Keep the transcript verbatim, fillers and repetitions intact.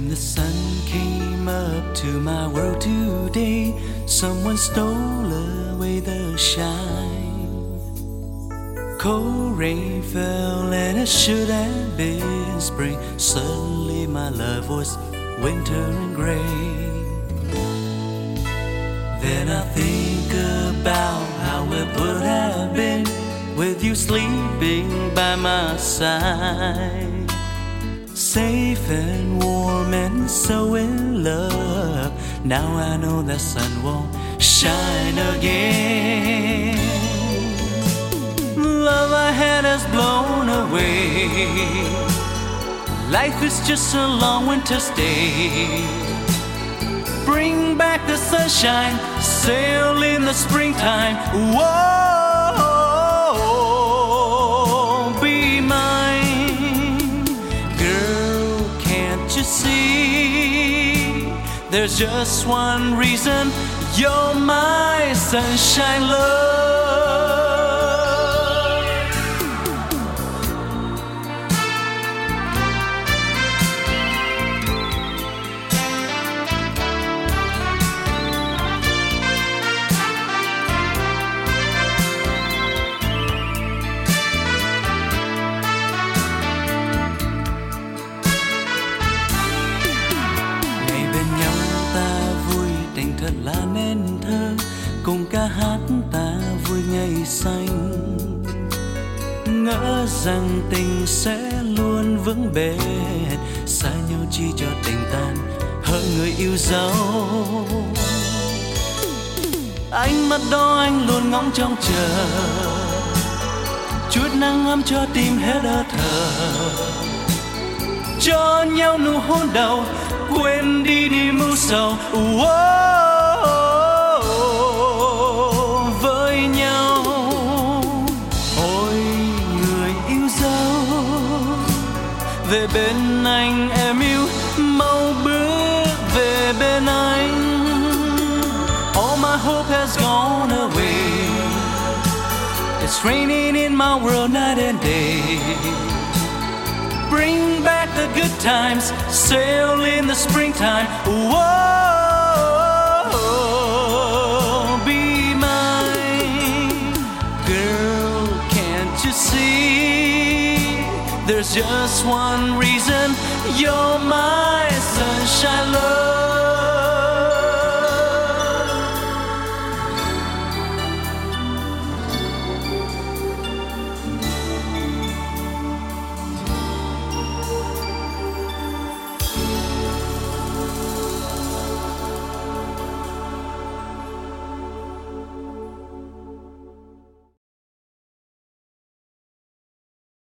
When the sun came up to my world today, someone stole away the shine. Cold rain fell and it should have been spring. Suddenly my love was winter and gray. Then I think about how it would have been with you sleeping by my side. Safe and warm and so in love. Now I know the sun won't shine again. Love I had has blown away. Life is just a long winter's day. Bring back the sunshine, sail in the springtime. Whoa, be mine. Girl, can't you see? There's just one reason you're my sunshine love. Thật là nên thơ, cùng ca hát ta vui ngày xanh. Ngỡ rằng tình sẽ luôn vững bền, xa nhau chi cho tình tan hỡi người yêu dấu. Ánh mắt đó anh luôn ngóng trông chờ, chút nắng ấm cho tim hết hơi thở. Cho nhau nụ hôn đầu, quên đi đi mưu sầu. Wow. Với nhau, ôi người yêu dấu, về bên anh em yêu, mau bước về bên anh. All my hope has gone away. It's raining in my world night and day. Bring back the good times, sail in the springtime. Whoa, be mine. Girl, can't you see? There's just one reason you're my sunshine love.